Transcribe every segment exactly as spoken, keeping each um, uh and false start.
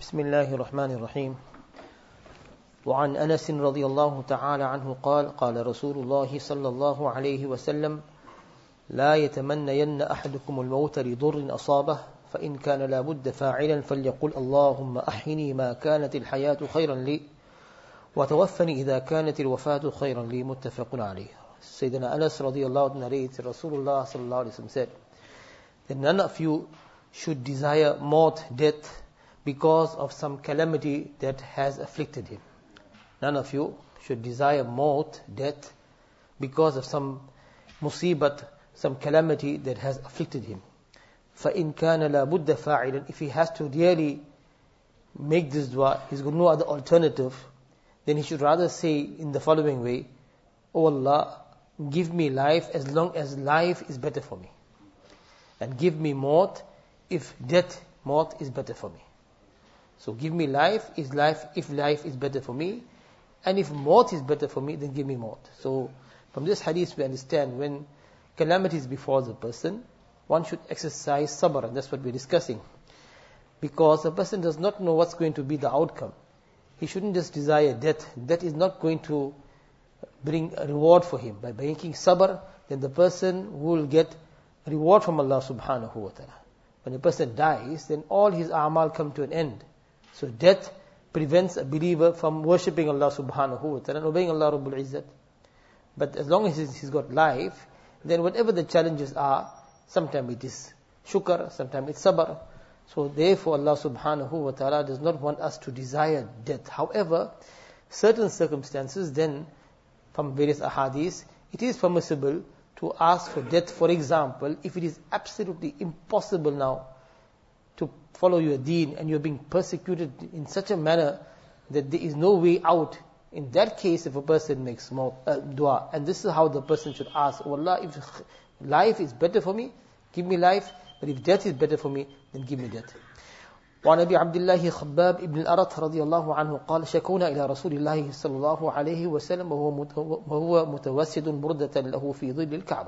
بسم الله الرحمن الرحيم وعن أنس رضي الله تعالى عنه قال قال رسول الله صلى الله عليه وسلم لا يتمنين أحدكم الموت لضر أصابه فإن كان لا بد فاعلا فليقل اللهم أحيني ما كانت الحياة خيرا لي وتوفني إذا كانت الوفاة خيرا لي متفق عليه. Sayyidina Anas radiallahu anhu narrates that Rasulullah sallallahu alayhi wa sallam said that none of you should desire maut, death, because of some calamity that has afflicted him. None of you should desire maut, death, because of some musibat, some calamity that has afflicted him. فَإِنْ كَانَ لَا بُدَّ فَاعِلًا If he has to really make this dua, he's got no other alternative, then he should rather say in the following way, O Allah, give me life as long as life is better for me. And give me maut if death, maut is better for me. So give me life is life if life is better for me. And if maut is better for me, then give me maut. So from this hadith we understand when calamities befall the person, one should exercise sabr, and that's what we're discussing. Because a person does not know what's going to be the outcome. He shouldn't just desire death. That is not going to bring a reward for him. By making sabr, then the person will get a reward from Allah subhanahu wa ta'ala. When a person dies, then all his a'mal come to an end. So death prevents a believer from worshipping Allah subhanahu wa ta'ala and obeying Allah Rabbul Izzat. But as long as he's got life, then whatever the challenges are, sometimes it is shukr, sometimes it's sabr. So therefore Allah subhanahu wa ta'ala does not want us to desire death. However, certain circumstances, then from various ahadith, it is permissible to ask for death. For example, if it is absolutely impossible now to follow your deen and you're being persecuted in such a manner that there is no way out, in that case if a person makes more, uh, dua, and this is how the person should ask, oh Allah, if life is better for me, give me life, but if death is better for me, then give me death. وعن أبي عبد الله خباب ابن الأرط رضي الله عنه قال شكونا إلى رسول الله صلى الله عليه وسلم وهو متوسد بردة له في ظل الكعبة.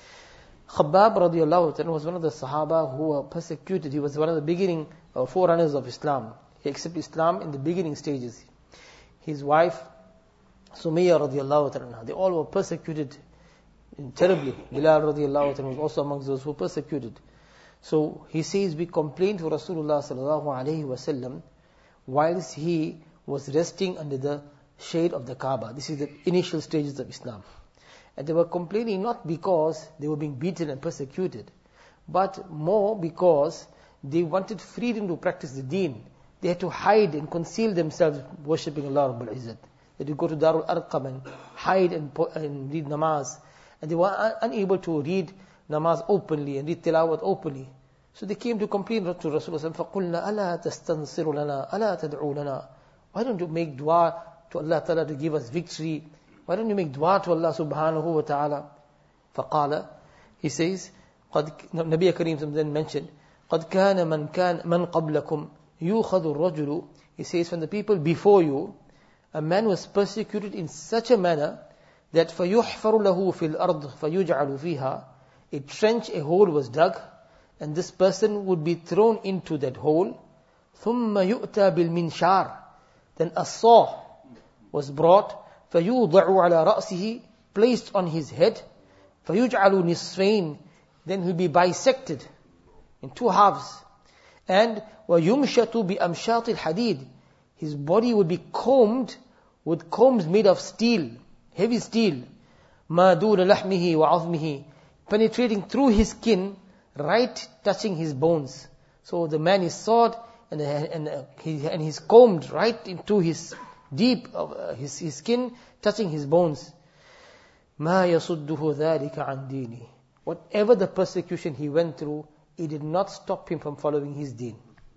Khabbab radiallahu anhu was one of the Sahaba who were persecuted. He was one of the beginning uh, forerunners of Islam. He accepted Islam in the beginning stages. His wife Sumayya radiallahu anha, they all were persecuted terribly. Bilal radiallahu anhu was also amongst those who were persecuted. So he says, we complained to Rasulullah sallallahu alayhi wa sallam whilst he was resting under the shade of the Kaaba. This is the initial stages of Islam. And they were complaining not because they were being beaten and persecuted, but more because they wanted freedom to practice the deen. They had to hide and conceal themselves worshipping Allah Rabbul Izzat. They would go to Darul Arqam and hide and, and read namaz. And they were un- unable to read namaz openly and read tilawat openly. So they came to complain to Rasulullah. فَقُلْنَا أَلَا تَسْتَنصِرُ لَنَا أَلَا تَدْعُوا لَنَا Why don't you make dua to Allah Ta'ala to give us victory? Why don't you make dua to Allah subhanahu wa ta'ala? فَقَالَ He says, قد Nabi Kareem then mentioned, قَدْ كَانَ مَنْ كَانَ مَنْ قَبْلَكُمْ يُوخَذُ الرَّجُلُ He says, from the people before you, a man was persecuted in such a manner that فَيُحْفَرُ لَهُ فِي الْأَرْضِ فَيُجْعَلُ فِيهَا A trench, a hole was dug, and this person would be thrown into that hole. ثُمَّ يُؤْتَى بِالْمِنْشَارِ Then a saw was brought, فَيُوضَعُ عَلَى رَأْسِهِ Placed on his head, فَيُجْعَلُ نِصْفَيْنِ Then he'll be bisected in two halves. And وَيُمْشَطُ بِأَمْشَاطِ الْحَدِيدِ His body would be combed with combs made of steel, heavy steel. مَا دُونَ لَحْمِهِ وَعَظْمِهِ Penetrating through his skin, right touching his bones. So the man is sawed and and uh, he, and he's combed right into his deep of uh, his, his skin, touching his bones. مَا يَصُدُّهُ ذَلِكَ عَنْ دِينِهِ Whatever the persecution he went through, it did not stop him from following his deen.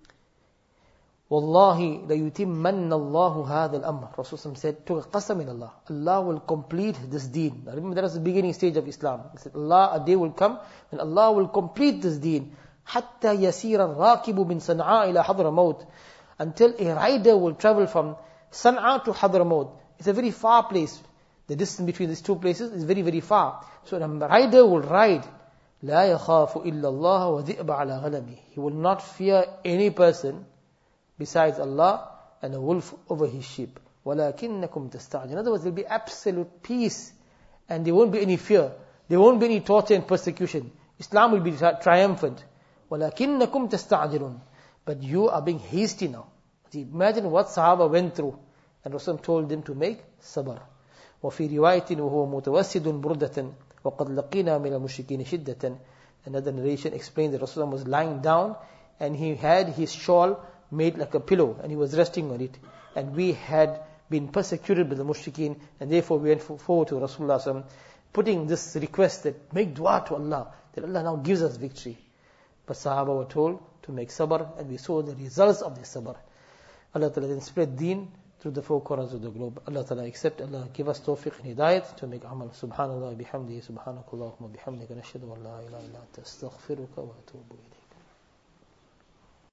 وَاللَّهِ لَيُتِمَّنَّ اللَّهُ هَذَا الْأَمْرِ Rasulullah said, took a qasam in Allah. Allah will complete this deen. Now remember that was the beginning stage of Islam. He said, Allah, a day will come and Allah will complete this deen. حَتَّى يَسِيرَ الرَّاكِبُ مِنْ صَنْعَاء إِلَى حَضْرَمَوْتِ Until a rider will travel from San'a to Hadramaut. It's a very far place. The distance between these two places is very, very far. So the rider will ride. لَا يَخَافُ إِلَّا اللَّهَ وَذِئْبَ عَلَى غَنَمِهِ He will not fear any person besides Allah and a wolf over his sheep. وَلَكِنَّكُمْ تَسْتَعْجِلُونَ. In other words, there will be absolute peace and there won't be any fear. There won't be any torture and persecution. Islam will be tri- triumphant. وَلَكِنَّكُمْ تَسْتَعْجِلُونَ. But you are being hasty now. See, imagine what Sahaba went through. And Rasul told them to make sabr. وَفِي رِوَايَةٍ وَهُوَ مُتَوَسِّدٌ بُرْدَةً وَقَدْ لَقِينَا مِنَ الْمُشْرِكِينَ شِدَّةً. Another narration explains that Rasul was lying down and he had his shawl made like a pillow and he was resting on it. And we had been persecuted by the mushrikeen, and therefore we went forward to Rasulullah, putting this request that make dua to Allah, that Allah now gives us victory. But Sahaba were told to make sabr, and we saw the results of the sabr. Allah Ta'ala then spread deen through the four corners of the globe. Allah Ta'ala accept, Allah give us tawfiq and hidayat to make amal. Subhanallah bihamdihi, subhanakallahumma bihamdika, nashhadu an la ilaha illa anta, astaghfiruka wa atubu ilayk.